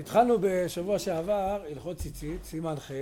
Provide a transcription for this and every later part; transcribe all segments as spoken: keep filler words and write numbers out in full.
התחלנו בשבוע שעבר הלכות ציצית, סימן ח'.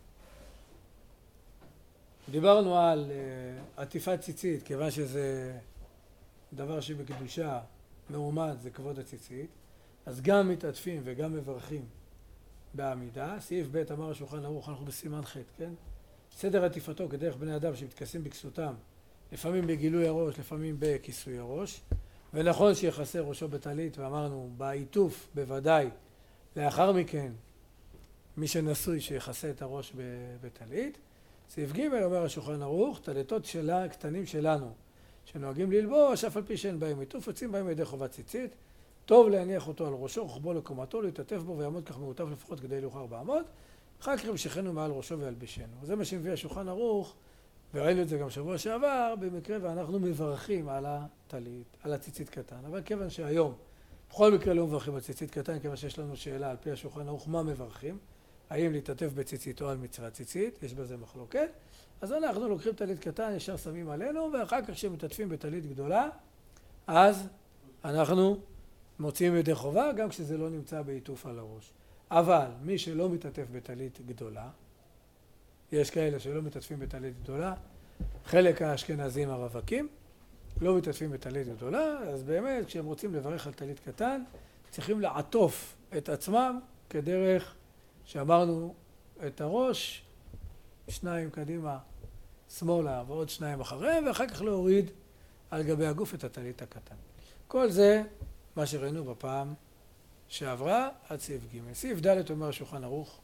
דיברנו על uh, עטיפת ציצית, כיוון שזה דבר שבקדושה מעומד, זה כבוד הציצית. אז גם מתעטפים וגם מברכים בעמידה. סעיף ב' אמר השולחן ערוך, אנחנו בסימן ח', כן? סדר עטיפתו כדרך בני אדם שמתכסים בכסותם, לפעמים בגילוי הראש, לפעמים בכיסוי הראש. ונכון שיחסה ראשו בטלית, ואמרנו בעיטוף בוודאי, לאחר מכן מי שנשוי שיחסה את הראש בטלית. סעיף ג' אומר השולחן ערוך, טליתות שלה, קטנים שלנו, שנוהגים ללבוש, אף על פי שאין בהם עיטוף, יוצאים בהם ידי חובת ציצית. טוב להניח אותו על ראשו, רוחבו לקומתו, להתעטף בו ויעמוד כך מעוטף לפחות כדי לאוחר בעמוד. אחר כך ימשכנו מעל ראשו וילבשנו. וזה מה שמביא השולחן ערוך, וראינו את זה גם שבוע שעבר, במקרה ואנחנו מברכים על הטלית, על הציצית קטן. אבל כיוון שהיום, בכל מקרה לא מברכים על ציצית קטן, כיוון שיש לנו שאלה על פי השולחן ערוך, מה מברכים? האם להתעטף בציצית או על מצוות ציצית? יש בזה מחלוקת. אז אנחנו לוקחים טלית קטן, ישר שמים עלינו, ואחר כך כשמתעטפים בטלית גדולה, אז אנחנו מוציאים ידי חובה, גם כשזה לא נמצא בעיטוף על הראש. אבל מי שלא מתעטף בטלית גדולה, יש כאלה שלא מתעטפים בטלית גדולה, חלק האשכנזים הרווקים לא מתעטפים בטלית גדולה, אז באמת כשהם רוצים לברך על טלית קטן, צריכים לעטוף את עצמם כדרך שאמרנו את הראש, שניים קדימה שמאלה ועוד שניים אחריהם, ואחר כך להוריד על גבי הגוף את הטלית הקטן. כל זה מה שראינו בפעם שעברה עד סעיף ג'. סעיף ד' אומר השולחן ערוך,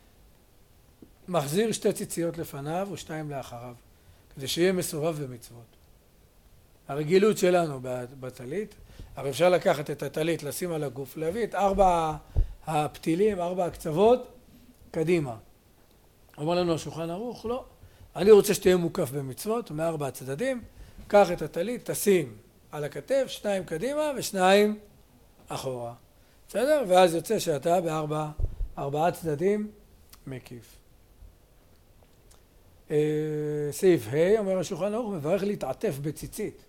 מחזיר שתי ציציות לפניו ושתיים לאחריו, כדי שיהיה מסובב במצוות. הרגילות שלנו בטלית, הרי אפשר לקחת את הטלית, לשים על הגוף, להביא את ארבע הפתילים, ארבע הקצוות, קדימה. אומר לנו השולחן ערוך, לא. אני רוצה שתהיה מוקף במצוות, מארבע הצדדים, קח את הטלית, תשים על הכתף, שניים קדימה ושניים אחורה. בסדר? ואז יוצא שאתה בארבע, ארבעה צדדים מקיף. סעיף ה' אומר השולחן ערוך, מברך להתעטף בציצית.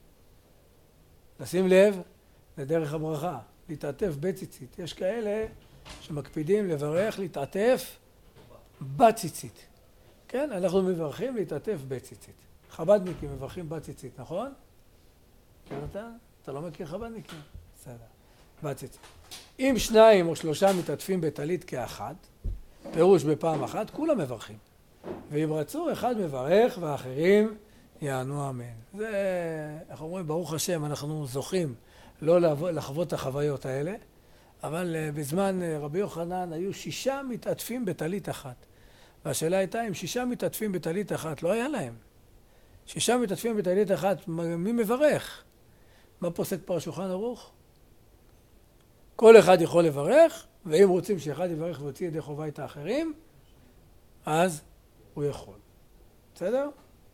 לשים לב לדרך הברכה, להתעטף בציצית. יש כאלה שמקפידים לברך להתעטף בציצית. כן, אנחנו מברכים להתעטף בציצית. חב"דניקים מברכים בציצית, נכון? כן אתה? אתה לא מכיר חב"דניקים? בסדר. בציצית. אם שניים או שלושה מתעטפים בטלית כאחד, פירוש בפעם אחת, כולם מברכים. ואם רצו, אחד מברך ואחרים יענו אמן. זה, אנחנו אומרים, ברוך השם, אנחנו זוכים לא לחוות את החוויות האלה, אבל בזמן רבי יוחנן היו שישה מתעטפים בטלית אחת. והשאלה הייתה, אם שישה מתעטפים בטלית אחת, לא היה להם. שישה מתעטפים בטלית אחת, מי מברך? מה פוסק פה השולחן ערוך? כל אחד יכול לברך, ואם רוצים שאחד יברך ויוציא ידי חובה את האחרים, אז הוא יכול. בסדר?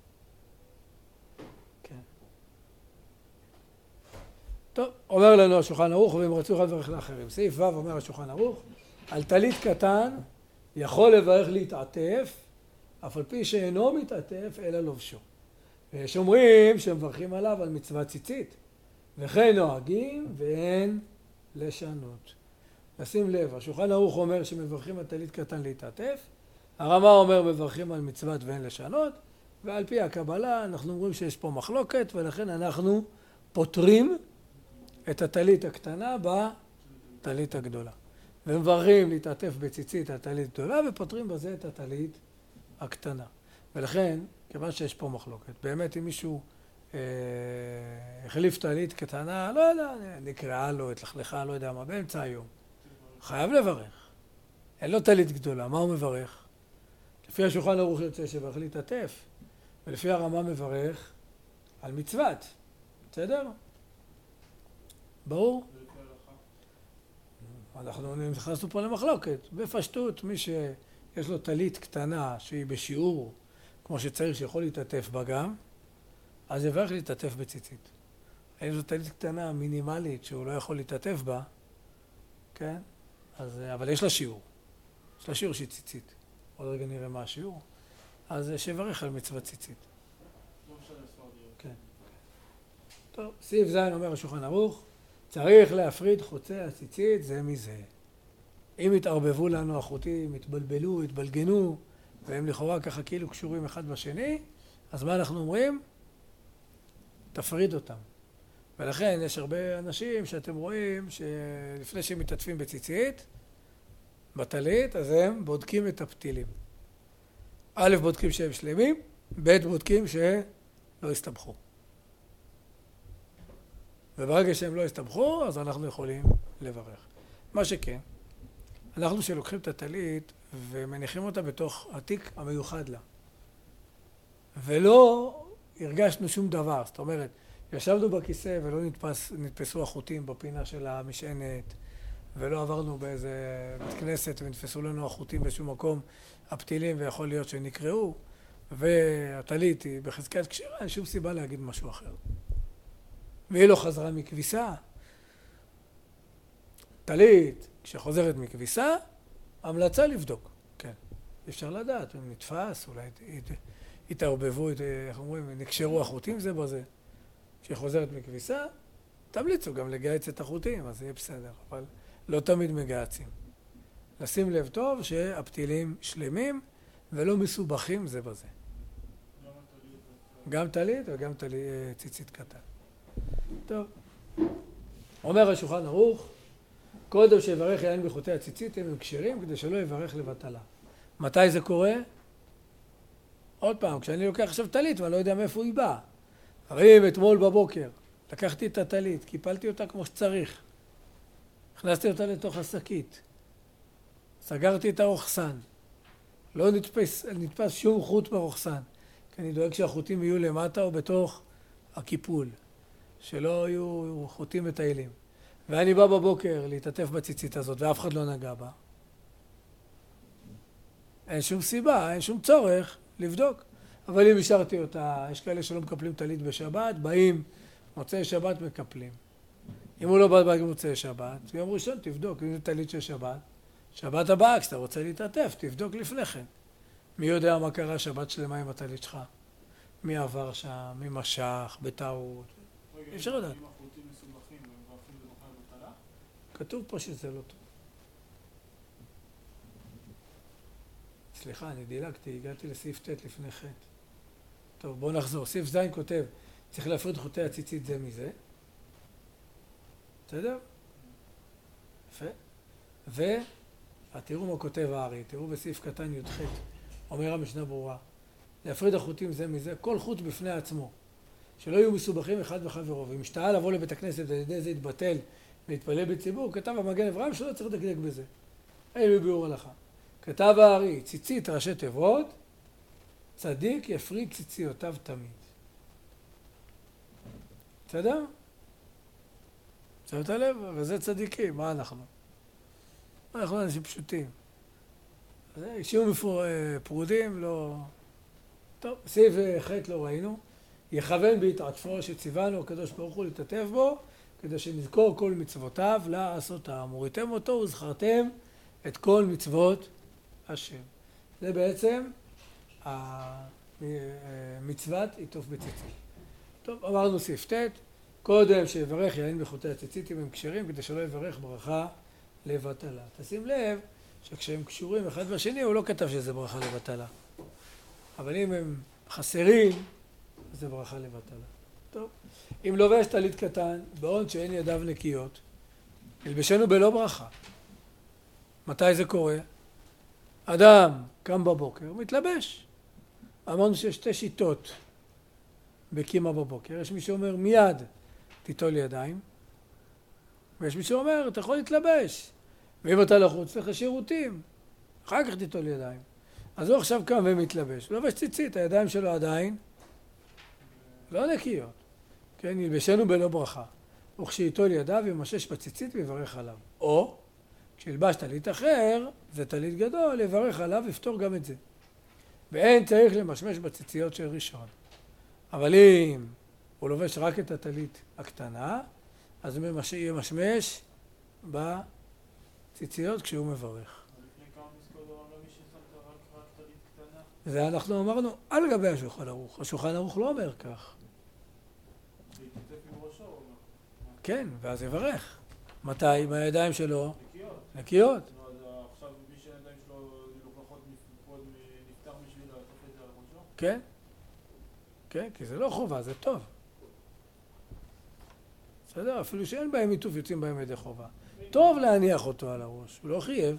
כן. טוב, אומר לנו השולחן ערוך, ואם רצו אחד לברך לאחרים. סעיף ו' אומר השולחן ערוך, על טלית קטן יכול לברך להתעטף, אף על פי שאינו מתעטף אלא לובשו. ויש אומרים שמברכים עליו על מצוות ציצית, וכן נוהגים ואין לשנות. נשים לב, השולחן ערוך אומר שמברכים על טלית קטן להתעטף, הרמה אומר מברכים על מצוות ואין לשנות, ועל פי הקבלה אנחנו אומרים שיש פה מחלוקת, ולכן אנחנו פותרים את הטלית הקטנה בטלית הגדולה. ומברכים להתעטף בציצית הטלית גדולה, ופותרים בזה את הטלית הקטנה. ולכן, כיוון שיש פה מחלוקת, באמת אם מישהו אה, החליף טלית קטנה, לא יודע, נקראה לו, התלכלכה, לא יודע מה, באמצע היום. חייב לברך. אין לו טלית גדולה, מה הוא מברך? לפי השולחן ערוך יוצא שברך להתעטף, ולפי הרמה מברך על מצוות. בסדר? ברור? אנחנו נכנסנו פה למחלוקת. בפשטות, מי שיש לו טלית קטנה שהיא בשיעור, כמו שצריך שיכול להתעטף בה גם, אז יברך להתעטף בציצית. אם זו טלית קטנה מינימלית שהוא לא יכול להתעטף בה, כן? אז, אבל יש לה שיעור. יש לה שיעור שהיא ציצית. עוד רגע נראה מה השיעור. אז שיברך על מצוות ציצית. לא משנה ספרדיות. כן. טוב, סעיף ז' אומר השולחן ערוך, צריך להפריד חוצי הציצית זה מזה. אם התערבבו לנו החוטים, התבלבלו, התבלגנו, והם לכאורה ככה כאילו קשורים אחד בשני, אז מה אנחנו אומרים? תפריד אותם. ולכן יש הרבה אנשים שאתם רואים שלפני שהם מתעטפים בציצית, בטלית, אז הם בודקים את הפתילים. א', בודקים שהם שלמים, ב', בודקים שלא הסתבכו. וברגע שהם לא הסתבכו, אז אנחנו יכולים לברך. מה שכן, אנחנו שלוקחים את הטלית ומניחים אותה בתוך התיק המיוחד לה. ולא הרגשנו שום דבר. זאת אומרת, ישבנו בכיסא ולא נתפס, נתפסו החוטים בפינה של המשענת, ולא עברנו באיזה בית כנסת ונתפסו לנו החוטים בשום מקום, הפתילים, ויכול להיות שנקראו, והטלית היא בחזקת קשירה, אין שום סיבה להגיד משהו אחר. והיא לא חזרה מכביסה. טלית, כשחוזרת מכביסה, המלצה לבדוק. כן. אפשר לדעת, אם נתפס, אולי התערבבו, איך אומרים, נקשרו החוטים זה בזה. כשחוזרת מכביסה, תמליצו גם לגייץ את החוטים, אז יהיה בסדר. אבל לא תמיד מגייצים. לשים לב טוב שהפתילים שלמים ולא מסובכים זה בזה. גם טלית וגם ציצית קטן. טוב. אומר השולחן ערוך, קודם שיברך יין בחוטי הציצית הם כשרים כדי שלא יברך לבטלה. מתי זה קורה? עוד פעם, כשאני לוקח עכשיו טלית ואני לא יודע מאיפה היא באה. הרי אם אתמול בבוקר לקחתי את הטלית, קיפלתי אותה כמו שצריך, הכנסתי אותה לתוך השקית, סגרתי את הרוחסן, לא נתפס, נתפס שום חוט ברוחסן, כי אני דואג שהחוטים יהיו למטה או בתוך הקיפול, שלא יהיו חוטים מטיילים. ואני בא בבוקר להתעטף בציצית הזאת ואף אחד לא נגע בה. אין שום סיבה, אין שום צורך לבדוק. אבל אם השארתי אותה, יש כאלה שלא מקפלים טלית בשבת, באים מוצאי שבת מקפלים. אם הוא לא בא במוצאי שבת, ביום ראשון תבדוק, אם זה טלית של שבת, שבת הבאה, כשאתה רוצה להתעטף, תבדוק לפני כן. מי יודע מה קרה שבת שלמה עם הטלית שלך? מי עבר שם, מי משך, בטעות. אפשר לדעת. אם החוטים מסובכים והם מברכים לבחר בטלה? כתוב פה שזה לא טוב. סליחה, אני דילגתי, הגעתי לסעיף ט' לפני ח'. טוב, בואו נחזור. סעיף ז' כותב, צריך להפריד חוטי הציצית זה מזה. בסדר? יפה. ותראו מה כותב הארי, תראו בסעיף קטן י"ח, אומר המשנה ברורה, להפריד החוטים זה מזה, כל חוט בפני עצמו, שלא יהיו מסובכים אחד בחברו, ואם השתאה לבוא לבית הכנסת ועל ידי זה יתבטל להתפלל בציבור, כתב המגן אברהם שלא צריך לדקדק בזה. אין בביאור הלכה. כתב הארי, ציצית ראשי תיבות, צדיק יפריד ציציותיו תמיד. בסדר? שמת לב? וזה צדיקים, מה אנחנו? אנחנו אנשים פשוטים. שיהיו פרודים, לא... טוב, סעיף ח' לא ראינו. יכוון בהתעטפו שציוונו הקדוש ברוך הוא להתעטף בו, כדי שנזכור כל מצוותיו לעשותם. וראיתם אותו וזכרתם את כל מצוות השם. זה בעצם מצוות עיטוף בציצית. טוב, אמרנו סעיף ט', קודם שיברך יין בחוטי הציצית אם הם כשרים, כדי שלא יברך ברכה לבטלה. תשים לב שכשהם קשורים אחד בשני, הוא לא כתב שזה ברכה לבטלה. אבל אם הם חסרים, זה ברכה לבטלה. טוב, אם לובש טלית קטן, בעוד שאין ידיו נקיות, ילבשנו בלא ברכה. מתי זה קורה? אדם קם בבוקר, הוא מתלבש. אמרנו שיש שתי שיטות בקימה בבוקר. יש מי שאומר מיד תיטול ידיים, ויש מי שאומר אתה יכול להתלבש. ואם אתה לחוץ צריך לשירותים, אחר כך תיטול ידיים. אז הוא עכשיו קם ומתלבש, הוא לובש ציצית, הידיים שלו עדיין לא נקיות. כן, ילבשנו בלא ברכה. וכשייטול ידיו ימשש בציצית ויברך עליו. או כשילבש טלית אחר, זה טלית גדול, יברך עליו ויפתור גם את זה. ואין צריך למשמש בציציות של ראשון. אבל אם הוא לובש רק את הטלית הקטנה, אז הוא ימשמש בציציות כשהוא מברך. זה אנחנו אמרנו על גבי השולחן ערוך. השולחן ערוך לא אומר כך. כן, ואז יברך. מתי? עם הידיים שלו? נקיות. כן? כן, כי זה לא חובה, זה טוב. בסדר? אפילו שאין בהם עיטוף, יוצאים בהם ידי חובה. טוב להניח אותו על הראש, הוא לא חייב.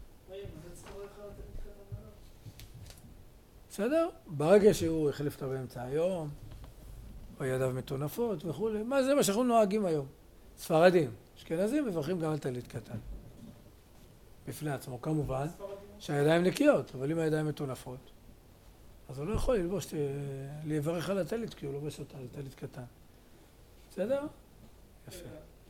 בסדר? ברגע שהוא החליף אותו באמצע היום, או ידיו מטונפות וכו', מה זה מה שאנחנו נוהגים היום? ספרדים, אשכנזים מברכים גם על טלית קטן. בפני עצמו, כמובן, שהידיים נקיות, אבל אם הידיים מטונפות, אז הוא לא יכול ללבוש, לברך על הטלית, כי הוא לובש אותה על טלית קטן. בסדר? יפה.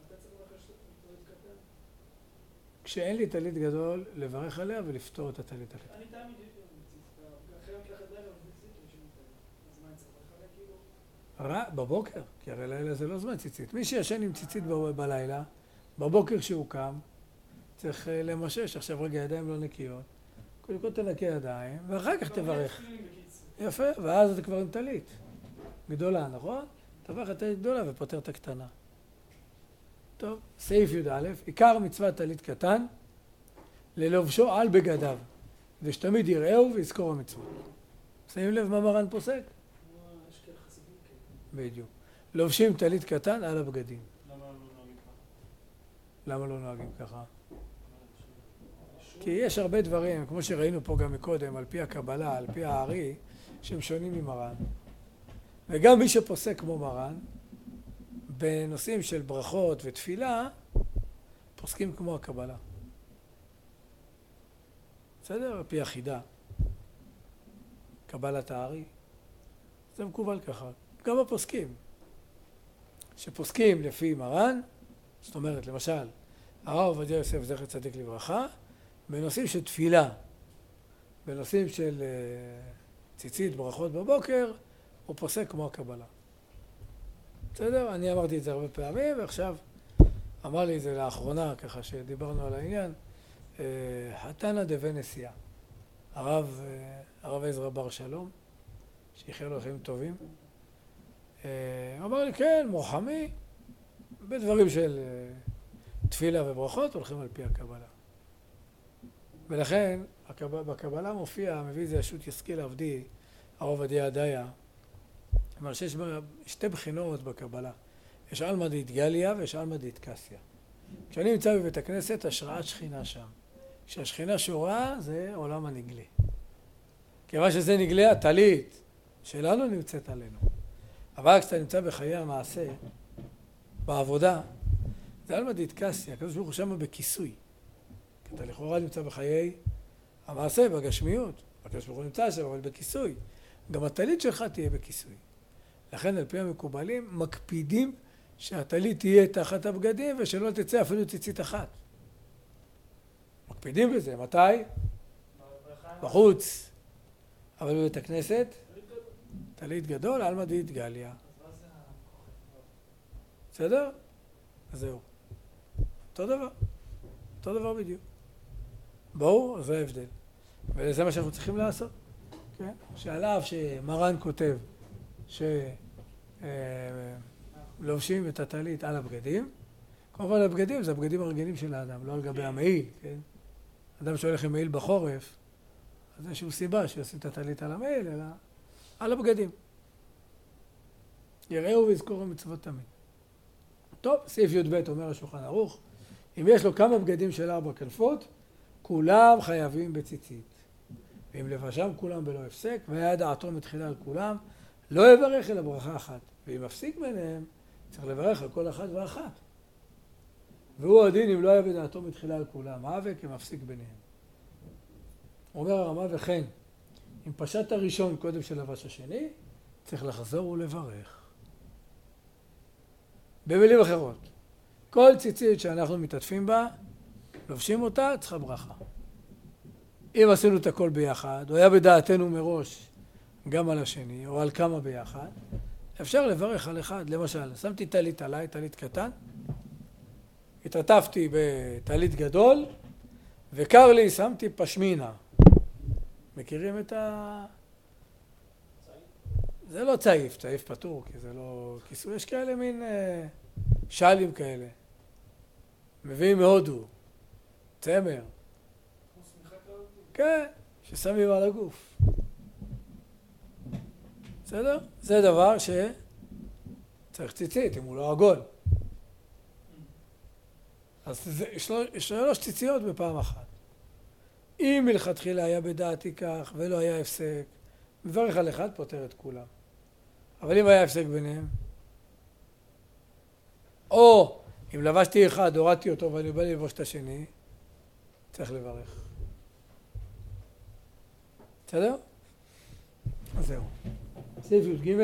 כשאין לי טלית גדול, לברך עליה ולפתור את הטלית הקטן. אני תמיד אחרי מקלחת דרך וציצית, אז מה אני צריך לחלק כאילו? רע, בבוקר, כי הרי לילה זה לא זמן ציצית. מי שישן עם ציצית בלילה, בבוקר שהוא קם, צריך למשש. עכשיו רגע, ידיים לא נקיות. קודם כל תנקה ידיים, ואחר כך תברך. יפה, ואז אתה כבר עם טלית. גדולה, נכון? תברך את טלית גדולה ופותר את הקטנה. טוב, סעיף י"א, עיקר מצוות טלית קטן, ללובשו על בגדיו, כדי שתמיד יראהו ויזכור המצוות. שמים לב מה מרן פוסק? בדיוק. לובשים טלית קטן על הבגדים. למה לא נוהגים ככה? למה לא נוהגים ככה? כי יש הרבה דברים, כמו שראינו פה גם מקודם, על פי הקבלה, על פי הארי, שהם שונים ממרן. וגם מי שפוסק כמו מרן, בנושאים של ברכות ותפילה, פוסקים כמו הקבלה. בסדר? על פי החידה. קבלת הארי. זה מקובל ככה. גם הפוסקים. שפוסקים לפי מרן, זאת אומרת, למשל, הרב עובדיה יוסף זכר צדיק לברכה, בנושאים של תפילה, בנושאים של uh, ציצית, ברכות בבוקר, הוא פוסק כמו הקבלה. בסדר? אני אמרתי את זה הרבה פעמים, ועכשיו אמר לי את זה לאחרונה, ככה שדיברנו על העניין, uh, חתנא דבי נשיאה, הרב, uh, הרב עזרא בר שלום, שיחיה לו חיים טובים, uh, אמר לי, כן, מוחמי, בדברים של uh, תפילה וברכות, הולכים על פי הקבלה. ולכן, בקבלה מופיע, מביא את זה ישות ישכיל עבדי, הרב עובדיה הדיה, אמר שיש שתי בחינות בקבלה. יש עלמא דאיתגליא ויש עלמא דאיתקסיא. כשאני נמצא בבית הכנסת, השראת שכינה שם. כשהשכינה שורה, זה עולם הנגלה. כיוון שזה נגלה, הטלית שלנו נמצאת עלינו. אבל כשאתה נמצא בחיי המעשה, בעבודה, זה עלמא דאיתקסיא, הקדוש ברוך הוא שם בכיסוי. כי אתה לכאורה נמצא בחיי המעשה, בגשמיות. הקדוש ברוך הוא נמצא שם, אבל בכיסוי. גם הטלית שלך תהיה בכיסוי. לכן על פי המקובלים מקפידים שהטלית תהיה תחת הבגדים ושלא תצא אפילו ציצית אחת. מקפידים בזה. מתי? בחוץ. אבל בבית הכנסת, טלית גדול, עלמא דאיתגליא. בסדר? אז זהו. אותו דבר. אותו דבר בדיוק. ברור, זה ההבדל. וזה מה שאנחנו צריכים לעשות. כן? שעליו שמרן כותב שלובשים את הטלית על הבגדים. כמובן הבגדים זה הבגדים הרגילים של האדם, לא על גבי המעיל. כן? אדם שהולך עם מעיל בחורף, אז יש שום סיבה שישים את הטלית על המעיל, אלא על הבגדים. יראו ויזכורו מצוות תמיד. טוב, סעיף י"ב אומר השולחן ערוך, אם יש לו כמה בגדים של ארבע כנפות, כולם חייבים בציצית. ואם לבשם כולם בלא הפסק, והיה דעתו מתחילה על כולם, לא יברך אלא ברכה אחת. ואם מפסיק ביניהם, צריך לברך על כל אחד ואחת. והוא הדין אם לא היה בדעתו מתחילה על כולם, הווה כמפסיק ביניהם. אומר הרמ"א וכן, אם פשט הראשון קודם שלבש השני, צריך לחזור ולברך. במילים אחרות, כל ציצית שאנחנו מתעטפים בה, לובשים אותה, צריכה ברכה. אם עשינו את הכל ביחד, או היה בדעתנו מראש גם על השני, או על כמה ביחד, אפשר לברך על אחד. למשל, שמתי טלית עליי, טלית קטן, התעטפתי בטלית גדול, וקר לי, שמתי פשמינה. מכירים את ה... זה לא צעיף, צעיף פטור, כי זה לא כיסוי. יש כאלה מין אה, שלים כאלה. מביאים מהודו, צמר. כן, ששמים על הגוף. בסדר? זה דבר שצריך ציצית, אם הוא לא עגול. אז זה, יש לו שלוש ציציות בפעם אחת. אם מלכתחילה היה בדעתי כך ולא היה הפסק, מברך על אחד פותר את כולם. אבל אם היה הפסק ביניהם, או אם לבשתי אחד, הורדתי אותו ואני בא לבוש את השני, צריך לברך. בסדר? אז זהו. סעיף י"ג,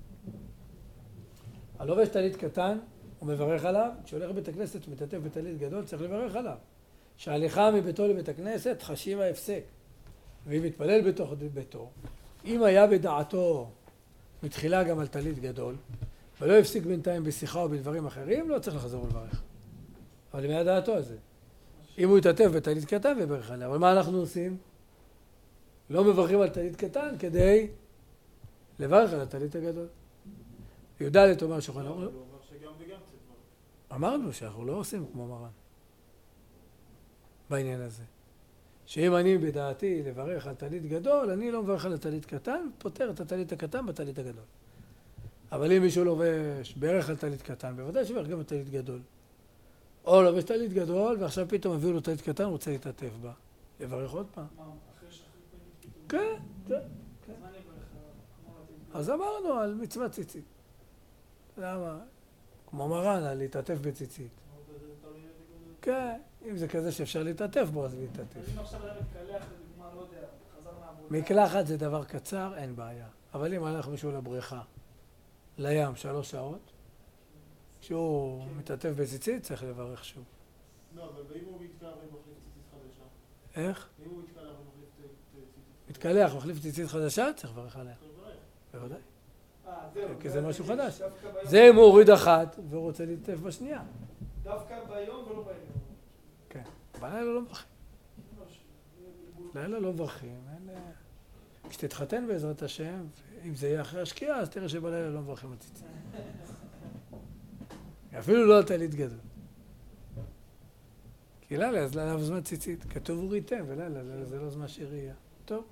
הלובש טלית קטן, הוא מברך עליו, כשהולך לבית הכנסת ומתעטף בטלית גדול, צריך לברך עליו. שההליכה מביתו לבית הכנסת חשיב ההפסק, ואם מתפלל בתוך ביתו, אם היה בדעתו מתחילה גם על טלית גדול, ולא הפסיק בינתיים בשיחה או בדברים אחרים, לא צריך לחזור ולברך. אבל אם היה דעתו על זה. אם הוא יתעטף בטלית קטן וברך עליה. אבל מה אנחנו עושים? לא מברכים על טלית קטן כדי לברך על הטלית הגדול. י"ד אומר שולחן ערוך. אמרנו שאנחנו לא עושים כמו מרן. בעניין הזה. שאם אני בדעתי לברך על טלית גדול, אני לא מברך על הטלית קטן, פותר את הטלית הקטן בטלית הגדול. אבל אם מישהו לובש ברך על טלית קטן, בוודאי שברך גם על טלית גדול. או לובש טלית גדול, ועכשיו פתאום הביאו לו טלית קטן, רוצה להתעטף בה. לברך עוד פעם. מה, אחרי שחרית פתאום? כן, כן. אז מה אני אברך? כמו לתת? אז אמרנו על מצוות ציצית. למה? כמו מרן, על להתעטף בציצית. כן, אם זה כזה שאפשר להתעטף בו, אז להתעטף. אז אם עכשיו היה מתקלח, לדוגמה, לא יודע, חזר מהעבודה. מקלחת זה דבר קצר, אין בעיה. אבל אם הלך מישהו לבריכה, לים, שלוש שעות, כשהוא מתעטף בציצית, צריך לברך שוב. לא, אבל ואם הוא מתקלח ומחליף ציצית חדשה? איך? אם הוא מתקלח ומחליף ציצית חדשה? מתקלח, מחליף ציצית חדשה, צריך לברך עליה. צריך לברך. בוודאי. אה, זהו. כי זה משהו חדש. דווקא ביום- זה אם הוא הוריד אחת והוא רוצה להתעטף בשנייה. דווקא ביום ולא ביום. כן. בלילה לא מברכים. לא, ש- לילה לא מברכים. אין, אה, כשתתחתן בעזרת השם, אם זה יהיה אחרי השקיעה, אז תראה שבלילה לא מברכים על ציצית. אפילו לא על טלית גדול. כי לילה, אז לילה זמן ציצית. כתוב וריתם, ולילה, לילה זה לא זמן שראייה. טוב.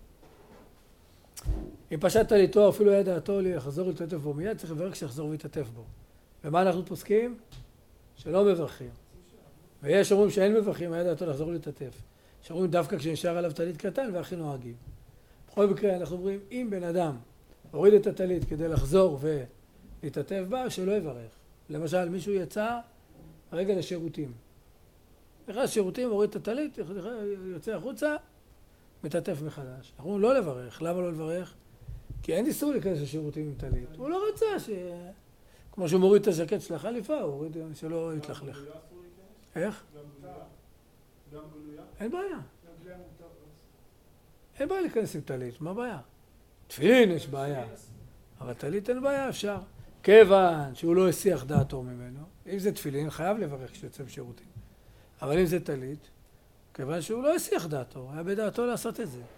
אם פשט טליתו, אפילו היה דעתו לחזור להתעטף בו מיד, צריך לברך כשיחזור ויתעטף בו. ומה אנחנו פוסקים? שלא מברכים. ויש אומרים שאין מברכים, היה דעתו לחזור להתעטף. שאומרים דווקא כשנשאר עליו טלית קטן והכי נוהגים. בכל מקרה אנחנו אומרים, אם בן אדם הוריד את הטלית כדי לחזור ולהתעטף בה, שלא יברך. למשל, מישהו יצא רגע לשירותים. נכנס לשירותים, הוריד את הטלית, יוצא החוצה, מתעטף מחדש. אנחנו אומרים לא לברך. למה לא לברך? כי אין איסור להיכנס לשירותים עם טלית. הוא לא רצה ש... כמו שהוא מוריד את הז'קט של החליפה, הוא הוריד שלא יתלכלך. גם גלויה אסור להיכנס? איך? גם גלויה? גם גלויה? אין בעיה. גם גליה מותר. אין בעיה להיכנס עם טלית, מה הבעיה? תפילין יש בעיה. אבל טלית אין בעיה, אפשר. כיוון שהוא לא הסיח דעתו ממנו, אם זה תפילין, חייב לברך כשיוצא בשירותים. אבל אם זה טלית, כיוון שהוא לא הסיח דעתו, היה בדעתו לעשות את זה.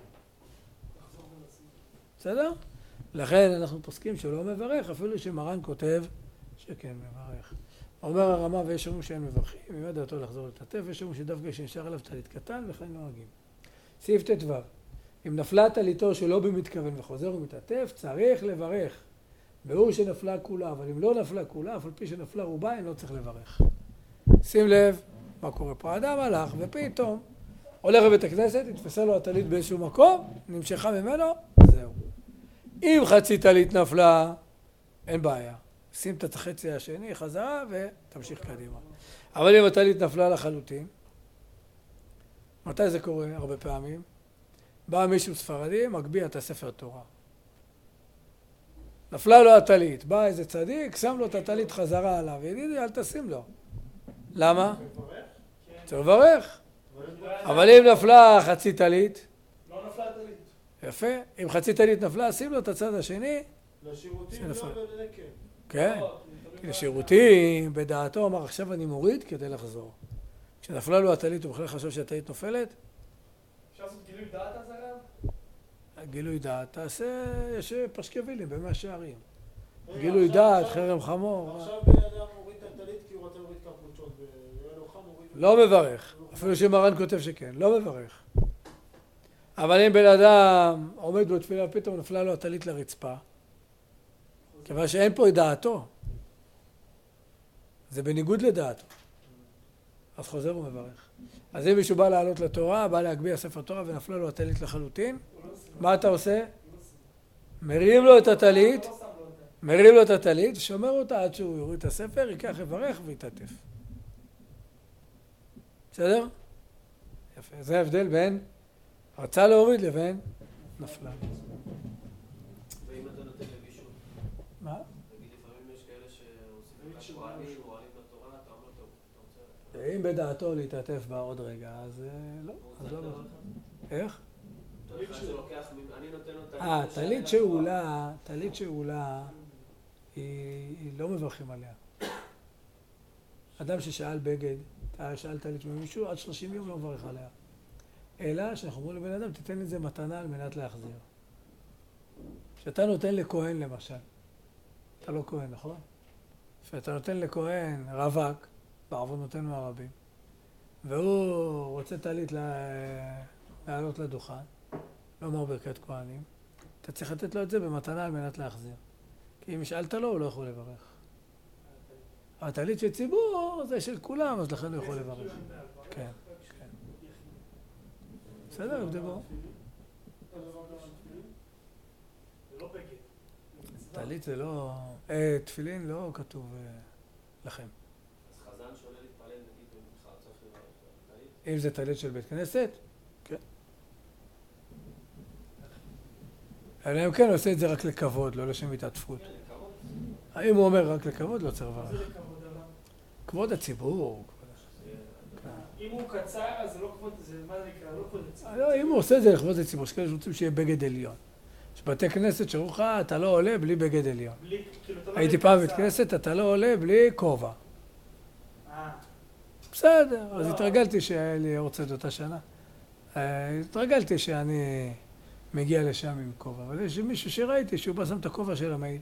בסדר? לכן אנחנו פוסקים שלא מברך, אפילו שמרן כותב שכן מברך. אומר הרמה, ויש אומרים שאין מברכים, אם היה דעתו לחזור להתעטף, ויש אומרים שדווקא שנשאר עליו טלית קטן וכן נוהגים. סעיף ט"ו, אם נפלה טליתו שלא במתכוון וחוזר ומתעטף, צריך לברך. והוא שנפלה כולה, אבל אם לא נפלה כולה, אף על פי שנפלה רובה, אין לא צריך לברך. שים לב מה קורה פה. האדם הלך ופתאום הולך לבית הכנסת, התפסה לו הטלית באיזשהו מקום, נמשכה ממנו, זהו. אם חצי טלית נפלה, אין בעיה. שים את החצי השני חזרה ותמשיך קדימה. אבל אם הטלית נפלה לחלוטין, מתי זה קורה? הרבה פעמים. בא מישהו ספרדי, מגביה את הספר תורה. נפלה לו הטלית, בא איזה צדיק, שם לו את הטלית חזרה עליו, ידידי, אל תשים לו. למה? צריך לברך. אבל אם נפלה חצי טלית, לא נפלה הטלית. יפה, אם חצי טלית נפלה, שים לו את הצד השני. לשירותים לא ולנקל. כן, לשירותים, בדעתו אמר, עכשיו אני מוריד כדי לחזור. כשנפלה לו הטלית, הוא בכלל חשב שהטלית נופלת. אפשר לעשות גילוי דעת אז הרב? גילוי דעת, תעשה, יש פשקווילים במאה שערים. רגע, גילוי עכשיו- דעת, עכשיו- חרם חמור. עכשיו בן אדם מוריד את הטלית כי הוא רוצה להוריד קפוצ'ות והיה לו חם מוריד... לא מברך, אפילו שמרן כותב שכן, לא מברך. אבל אם בן אדם עומד בתפילה, פתאום נפלה לו הטלית לרצפה, כיוון שאין פה את דעתו. זה בניגוד לדעתו. אז חוזר ומברך. אז אם מישהו בא לעלות לתורה, בא להגביה ספר תורה ונפלה לו הטלית לחלוטין, מה אתה עושה? מרים לו את הטלית, מרים לו את הטלית, שומר אותה עד שהוא יוריד את הספר, ייקח, יברך ויתעטף. בסדר? יפה. זה ההבדל בין רצה להוריד לבין נפלה. ואם אתה נותן למישהו? מה? נגיד לפעמים יש כאלה שעושים כהנים או עלים בתורה, אתה אומר טוב, אתה אם בדעתו להתעטף בה עוד רגע, אז לא. אז לא. איך? אני נותן אותה... אה, טלית שאולה, טלית שאולה, היא לא מברכים עליה. אדם ששאל בגד, שאל טלית ממישהו, עד שלושים יום לא מברך עליה. אלא שאנחנו אומרים לבן אדם, תיתן את זה מתנה על מנת להחזיר. שאתה נותן לכהן למשל, אתה לא כהן, נכון? שאתה נותן לכהן רווק, בעבור נותן מהרבים, והוא רוצה טלית לעלות לדוכן, לומר ברכת כהנים, אתה צריך לתת לו את זה במתנה על מנת להחזיר. כי אם השאלת לו, הוא לא יכול לברך. הטלית של ציבור זה של כולם, אז לכן הוא יכול לברך. כן, כן. בסדר, הבדבו. טלית זה לא... תפילין לא כתוב לכם. אז חזן שעולה להתפלל נגיד במנחה, צריך לברך טלית? אם זה טלית של בית כנסת, כן. אלא אם כן הוא עושה את זה רק לכבוד, לא לשם התעטפות. כן, לכבוד. האם הוא אומר רק לכבוד, לא צריך לברך. זה לכבוד עליו. כבוד הציבור. אם הוא קצר, אז זה לא כבוד, זה מה זה נקרא, לא כבוד הציבור. לא, אם הוא עושה את זה לכבוד הציבור, שכאלה שרוצים שיהיה בגד עליון. יש בתי כנסת שאומרים לך, אתה לא עולה בלי בגד עליון. בלי, כאילו, אתה לא הייתי פעם בבית כנסת, אתה לא עולה בלי כובע. אה. בסדר, אז התרגלתי שהיה לי הרצת אותה שנה. התרגלתי שאני מגיע לשם עם כובע, אבל יש מישהו שראיתי שהוא בא שם את הכובע של המעיל.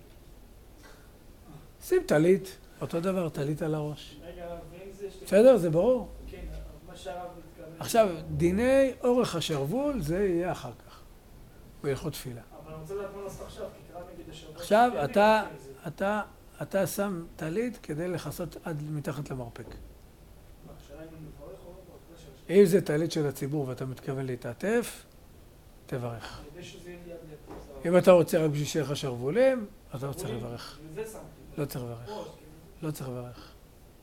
שים טלית, אותו דבר, טלית על הראש. רגע, ואם זה... בסדר, זה ברור. כן, מה שהרב מתכוון. עכשיו, דיני אורך השרוול, זה יהיה אחר כך, בהלכות תפילה. אבל אני רוצה לדעת מה לעשות עכשיו, כי קרא נגד השרוול. עכשיו, אתה, אתה, אתה שם טלית כדי לכסות עד מתחת למרפק. השאלה אם אני מברך או לא, אם זה טלית של הציבור ואתה מתכוון להתעטף, תברך. כדי שזה יהיה יד ליד. אם אתה רוצה רק בשביל שיהיה לך שרוולים, אתה לא צריך לברך. וזה שמתי. לא צריך לברך. ראש, לא צריך לברך.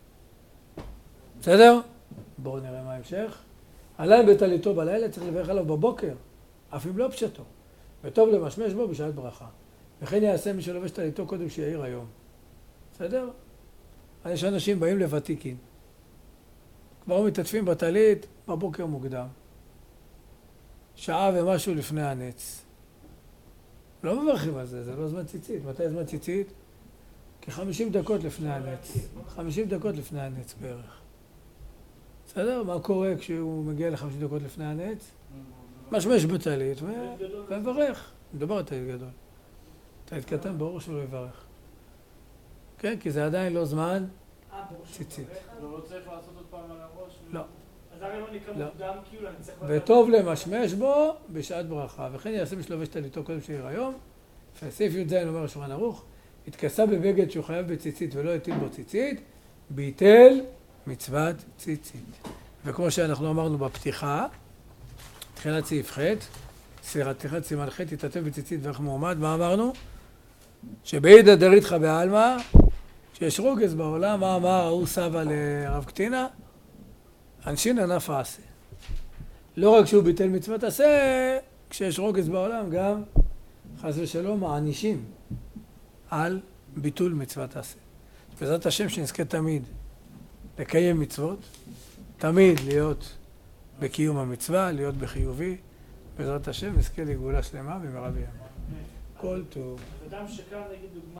בסדר? בואו נראה מה ההמשך. עליי בטליתו בלילה צריך לברך עליו בבוקר, אף אם לא פשטו. וטוב למשמש בו בשעת ברכה. וכן יעשה מי שלובש טליתו קודם שיעיר היום. בסדר? יש אנשים באים לוותיקין. כבר מתעטפים בטלית בבוקר מוקדם. שעה ומשהו לפני הנץ. לא מברכים על זה, זה לא זמן ציצית. מתי זמן ציצית? כ-חמישים דקות לפני הנץ. חמישים דקות לפני הנץ בערך. בסדר? מה קורה כשהוא מגיע ל-חמישים דקות לפני הנץ? משמש בטלית ומברך. מדובר על טלית גדול. טלית קטן ברור שהוא לא יברך. כן? כי זה עדיין לא זמן ציצית. לא צריך לעשות עוד פעם על הראש? לא. אז הרי לא נקרא מוקדם, כאילו אני צריך... וטוב למשמש בו בשעת ברכה. וכן יעשה מי שלובש טליתו קודם שיעיר היום. סעיף י"ז אומר השולחן ערוך, התכסה בבגד שהוא חייב בציצית ולא הטיל בו ציצית, ביטל מצוות ציצית. וכמו שאנחנו אמרנו בפתיחה, תחילת סעיף ח', תחילת סימן ח', התעטף בציצית ואיך מועמד, מה אמרנו? שבעידא דריתחא בעלמא, שיש רוגז בעולם, מה אמר ההוא סבא לרב קטינה? אנשין ענף עשה. לא רק שהוא ביטל מצוות עשה, כשיש רוגז בעולם גם חס ושלום מענישים על ביטול מצוות עשה. בעזרת השם שנזכה תמיד לקיים מצוות, תמיד להיות בקיום המצווה, להיות בחיובי, בעזרת השם נזכה לגאולה שלמה במהרה בימינו. כל טוב. אדם שכאן נגיד דוגמה